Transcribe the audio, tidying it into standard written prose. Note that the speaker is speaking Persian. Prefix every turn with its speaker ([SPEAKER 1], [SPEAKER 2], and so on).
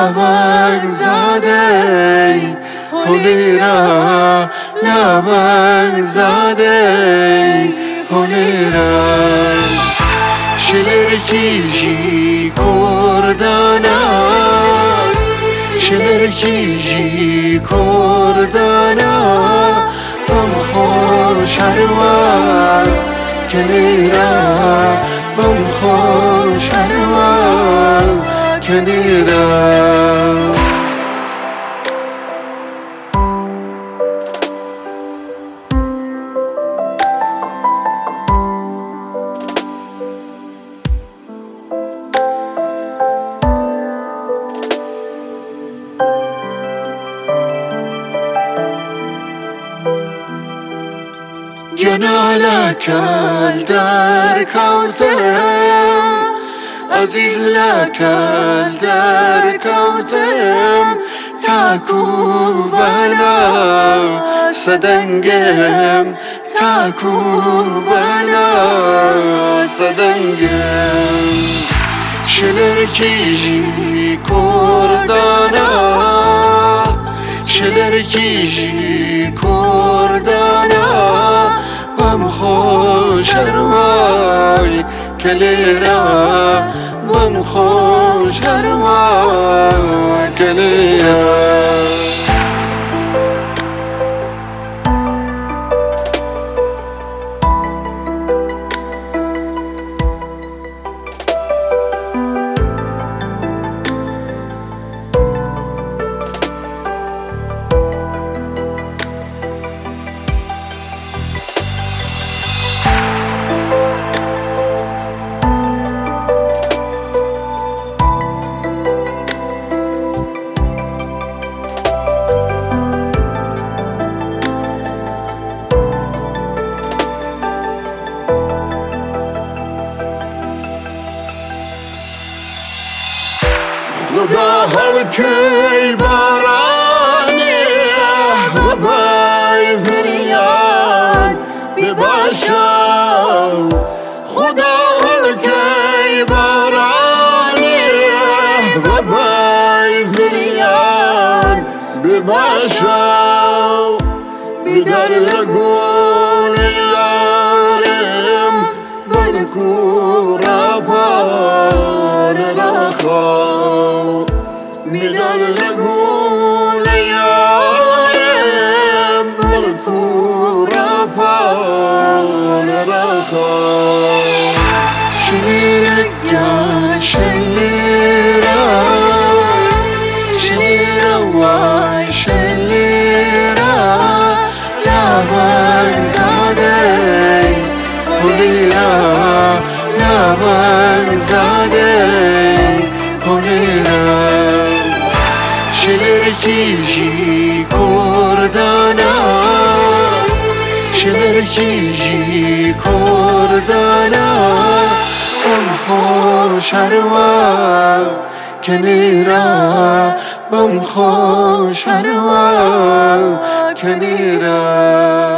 [SPEAKER 1] لبنگ زاده هولیرا لبنگ زاده هولیرا شلرکیجی کردانا شلرکیجی کردانا بم خوش هروان کنیرا بم خوش هروان کنیرا جنالك الدار كوتم عزيز لك الدار كوتم تاكو بنا سدنجم تاكو بنا سدنجم شلركيجي كردانا شلركيجي كردانا بم خوش هروای کلیرا بم خوش هروای کلیرا خدا هلکی بارانی ببای زریان بباشو خدا هلکی بارانی ببای زریان بباشو بیدار لگون یارم بلکو رفار لخو میدار لگون یارم بلکو رفار لخو شلیرگا شلیرا شلیرا وای شلیرا لبنگ زاده هولیرا لبنگ زاده هولیرا شلرکیجی کردانا شلرکیجی کردانا بم خوش هروان کنیرا بم خوش هروان کنیرا